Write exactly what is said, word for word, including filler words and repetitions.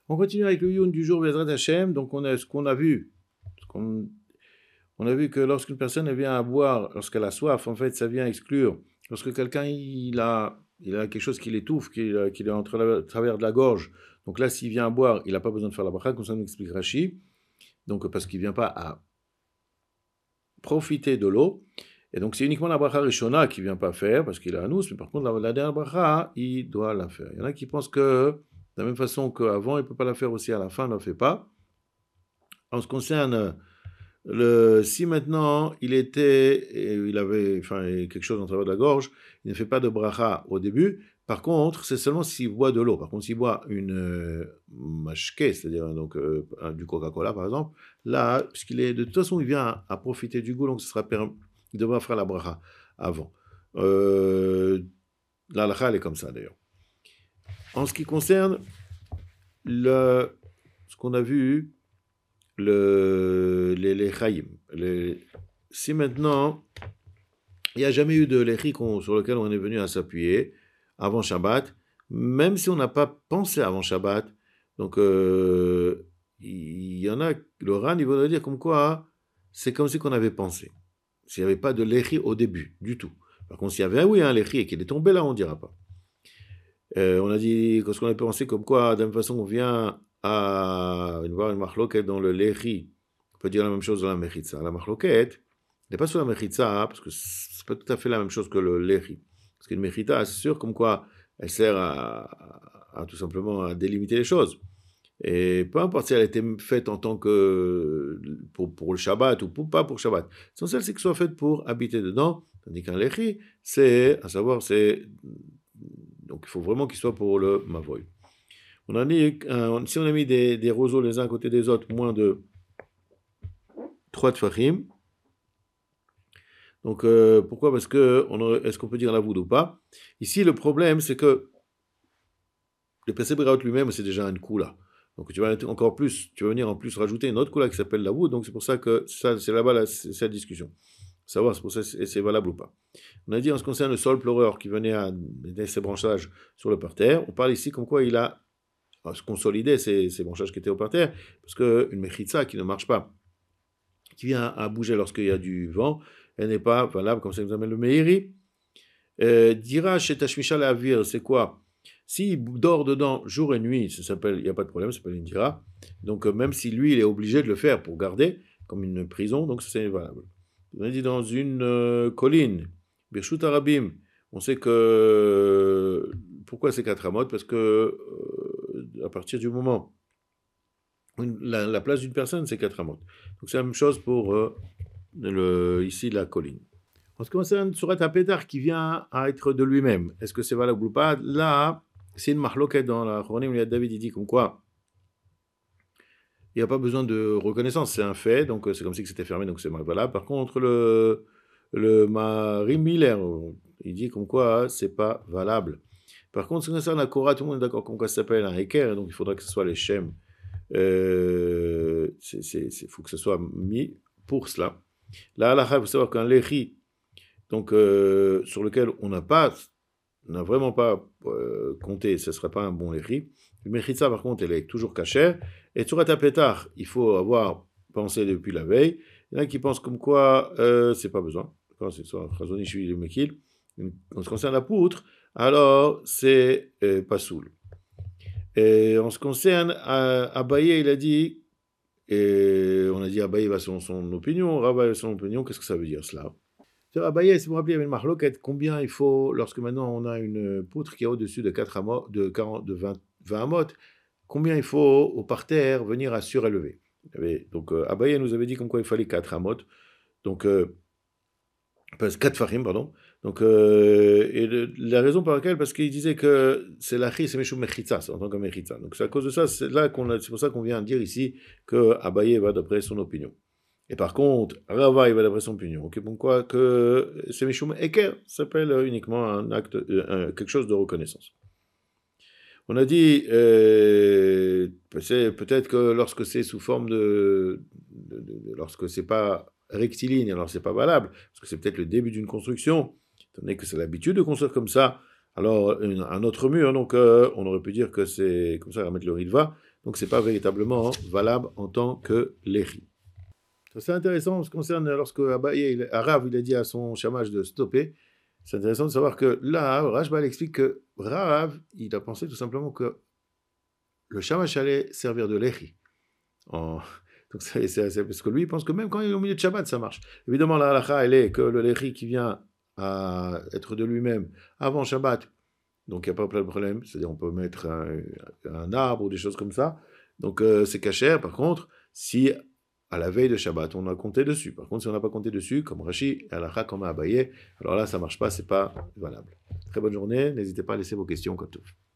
On continue avec le Youn du jour Bezrat Hashem. Donc on a ce qu'on a vu. Ce qu'on, on a vu que lorsqu'une personne vient à boire, lorsqu'elle a soif, en fait, ça vient exclure. Lorsque quelqu'un il a, il a quelque chose qui l'étouffe, qui, qui est entre la, travers de la gorge. Donc là, s'il vient à boire, il n'a pas besoin de faire la bracha, comme ça nous explique Rashi. Donc parce qu'il ne vient pas à profiter de l'eau. Et donc c'est uniquement la bracha Rishona qui ne vient pas faire, parce qu'il a un nous, mais par contre la, la dernière bracha, il doit la faire. Il y en a qui pensent que, de la même façon qu'avant, il ne peut pas la faire aussi à la fin, il ne la fait pas. En ce qui concerne le, si maintenant il était, il avait enfin, quelque chose en travers de la gorge, il ne fait pas de bracha au début. Par contre, c'est seulement s'il boit de l'eau. Par contre, s'il boit une euh, mashke, c'est-à-dire donc, euh, du Coca-Cola par exemple, là, puisqu'il est de toute façon, il vient à, à profiter du goût, donc ce sera permis. Il devra faire la bracha avant. Euh, la halakha, elle est comme ça d'ailleurs. En ce qui concerne le, ce qu'on a vu, le, les, les chayim, les, si maintenant il n'y a jamais eu de lechi sur lequel on est venu à s'appuyer avant Shabbat, même si on n'a pas pensé avant Shabbat, donc euh, il y en a, le Ran, il voudrait dire comme quoi c'est comme si qu'on avait pensé. S'il n'y avait pas de lechi au début, du tout. Par contre, s'il y avait oui, un lechi et qu'il est tombé là, on ne dira pas. Euh, on a dit, parce qu'on a pensé comme quoi, de la même façon, on vient à voir une marloquette dans le lechi. On peut dire la même chose dans la mechitza. La marloquette n'est pas sur la mechitza, parce que c'est pas tout à fait la même chose que le lechi. Parce qu'une mechitza, c'est sûr, comme quoi, elle sert à, à, à tout simplement à délimiter les choses. Et peu importe si elle a été faite en tant que pour, pour le Shabbat ou pour, pas pour le Shabbat. L'essentiel, c'est qu'elle soit faite pour habiter dedans. Tandis qu'un lechi, c'est, à savoir, c'est. Donc il faut vraiment qu'il soit pour le mavoy. On a dit, euh, si on a mis des, des roseaux les uns à côté des autres, moins de trois tfachim. Donc euh, pourquoi? Parce que, on a, est-ce qu'on peut dire la voûte ou pas? Ici, le problème, c'est que le P C Braot lui-même, c'est déjà une coula. Donc tu vas encore plus, tu vas venir en plus rajouter une autre couleur qui s'appelle la voûte, donc c'est pour ça que ça, c'est là-bas la, c'est, c'est la discussion. Savoir c'est pour ça c'est, c'est valable ou pas. On a dit en ce qui concerne le sol pleureur qui venait à mettre ses branchages sur le parterre, on parle ici comme quoi il a consolidé ses, ses branchages qui étaient au parterre, parce qu'une mechitza qui ne marche pas, qui vient à bouger lorsqu'il y a du vent, elle n'est pas valable, comme ça nous amène le meiri. Euh, dira chez Tashmisha la vir, c'est quoi? S'il dort dedans jour et nuit, ça s'appelle, il n'y a pas de problème, ça s'appelle une dira. Donc euh, même si lui, il est obligé de le faire pour garder, comme une prison, donc ça c'est valable. On a dit dans une euh, colline, Birshut Arabim, on sait que, pourquoi c'est quatre amotes? Parce que euh, à partir du moment où la, la place d'une personne, c'est quatre amotes. Donc c'est la même chose pour euh, le, ici la colline. En ce qui concerne Surat HaPetar qui vient à être de lui-même, est-ce que c'est valable ou pas? Là, c'est une marloquette dans la Chronim, il y a David, il dit comme quoi il n'y a pas besoin de reconnaissance, c'est un fait, donc c'est comme si c'était fermé, donc c'est valable. Par contre, le, le Marim Miller, il dit comme quoi c'est pas valable. Par contre, ce qui concerne la Korah, tout le monde est d'accord comme quoi ça s'appelle un Eker, donc il faudra que ce soit les Shem. Euh, il faut que ce soit mis pour cela. Là, il faut savoir qu'un Lechi, donc euh, sur lequel on n'a pas, on n'a vraiment pas euh, compté, ce ne serait pas un bon Lechi. Le Mechitza, par contre, elle est toujours cachère. Et Surat HaPetar, il faut avoir pensé depuis la veille. Il y en a qui pensent comme quoi, euh, c'est pas besoin. C'est soit Chazoni, je suis le Mekil. En ce qui concerne la poutre, alors c'est euh, pas soul. Et en ce qui concerne Abaye, il a dit, et on a dit Abaye va selon son opinion, Rabba son opinion, qu'est-ce que ça veut dire cela? Abaye, si vous vous rappelez, il y avait une marloquette, combien il faut, lorsque maintenant on a une poutre qui est au-dessus de, quatre amot, de, quarante, de vingt, vingt amot, combien il faut au parterre venir à surélever? Donc euh, Abaye nous avait dit comme quoi il fallait quatre amot, donc euh, quatre farim, pardon. Donc, euh, et le, la raison pour laquelle, parce qu'il disait que c'est la c'est Meshum Mechitza, c'est en tant que Mechitza. Donc, c'est à cause de ça, c'est là qu'on a, c'est pour ça qu'on vient dire ici que Abaye va d'après son opinion. Et par contre, Rava, il va d'après son opinion. Ok, pourquoi que c'est Meshum Eker s'appelle uniquement un acte, un, quelque chose de reconnaissance. On a dit, euh, c'est peut-être que lorsque c'est sous forme de, de, de, de lorsque c'est pas rectiligne, alors c'est pas valable, parce que c'est peut-être le début d'une construction, étant donné que c'est l'habitude de construire comme ça, Alors, une- un autre mur, donc euh, on aurait pu dire que c'est comme ça, on va mettre le ritva, donc c'est pas véritablement valable en tant que l'éri. C'est intéressant en ce qui concerne lorsque Abaye, il- Arav, il a dit à son chamage de stopper. C'est intéressant de savoir que là, Rashba il explique que Rav, il a pensé tout simplement que le shamash allait servir de l'éri. En- Donc c'est, c'est- c'est- parce que lui, il pense que même quand il est au milieu de Shabbat, ça marche. Évidemment, la halakha, elle est que le léchi qui vient à être de lui-même avant Shabbat, donc il n'y a pas plein de problème. C'est-à-dire on peut mettre un, un arbre ou des choses comme ça. Donc euh, c'est cachère. Par contre, si à la veille de Shabbat, on a compté dessus. Par contre, si on n'a pas compté dessus, comme Rashi, halakha comme Abaye, alors là, ça ne marche pas, c'est pas valable. Très bonne journée. N'hésitez pas à laisser vos questions comme tout.